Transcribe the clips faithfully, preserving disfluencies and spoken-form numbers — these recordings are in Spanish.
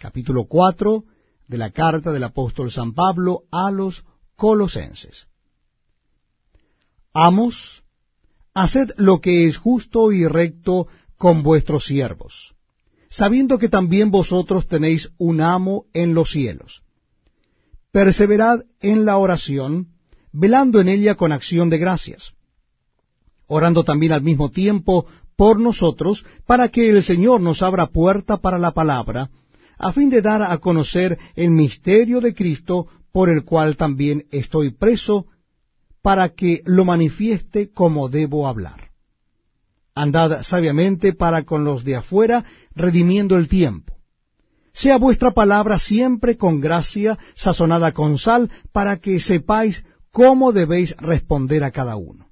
capítulo cuatro de la carta del apóstol San Pablo a los Colosenses. Amos, haced lo que es justo y recto con vuestros siervos, sabiendo que también vosotros tenéis un amo en los cielos. Perseverad en la oración, velando en ella con acción de gracias, orando también al mismo tiempo por nosotros, para que el Señor nos abra puerta para la palabra, a fin de dar a conocer el misterio de Cristo, por el cual también estoy preso, para que lo manifieste como debo hablar. Andad sabiamente para con los de afuera, redimiendo el tiempo. Sea vuestra palabra siempre con gracia, sazonada con sal, para que sepáis cómo debéis responder a cada uno.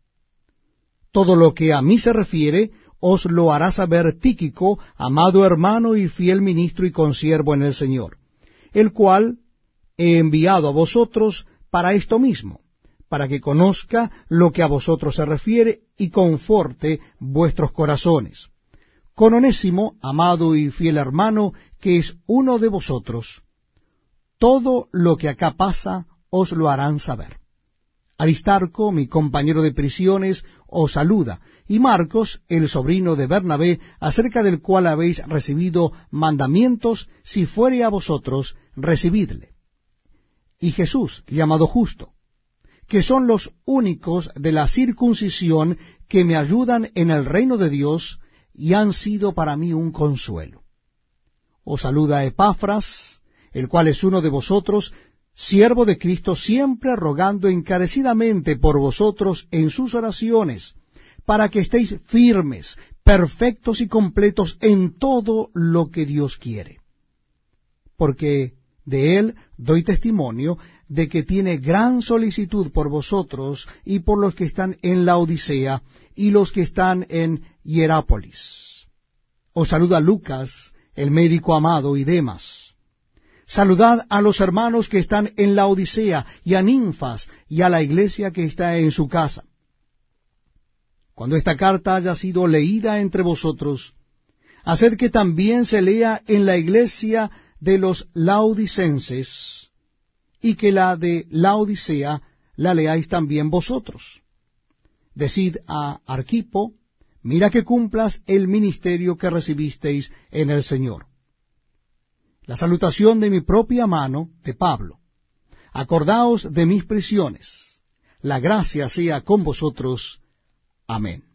Todo lo que a mí se refiere, os lo hará saber Tíquico, amado hermano y fiel ministro y consiervo en el Señor, el cual he enviado a vosotros para esto mismo, para que conozca lo que a vosotros se refiere y conforte vuestros corazones. Con Onésimo, amado y fiel hermano, que es uno de vosotros, todo lo que acá pasa os lo harán saber. Aristarco, mi compañero de prisiones, os saluda, y Marcos, el sobrino de Bernabé, acerca del cual habéis recibido mandamientos, si fuere a vosotros, recibidle. Y Jesús, llamado Justo, que son los únicos de la circuncisión que me ayudan en el reino de Dios, y han sido para mí un consuelo. Os saluda Epafras, el cual es uno de vosotros, siervo de Cristo, siempre rogando encarecidamente por vosotros en sus oraciones, para que estéis firmes, perfectos y completos en todo lo que Dios quiere. Porque de él doy testimonio de que tiene gran solicitud por vosotros y por los que están en Laodicea y los que están en Hierápolis. Os saluda Lucas, el médico amado, y Demas. Saludad a los hermanos que están en Laodicea, y a Ninfas, y a la iglesia que está en su casa. Cuando esta carta haya sido leída entre vosotros, haced que también se lea en la iglesia de los laodicenses, y que la de Laodicea la leáis también vosotros. Decid a Arquipo, mira que cumplas el ministerio que recibisteis en el Señor. La salutación de mi propia mano, de Pablo. Acordaos de mis prisiones. La gracia sea con vosotros. Amén.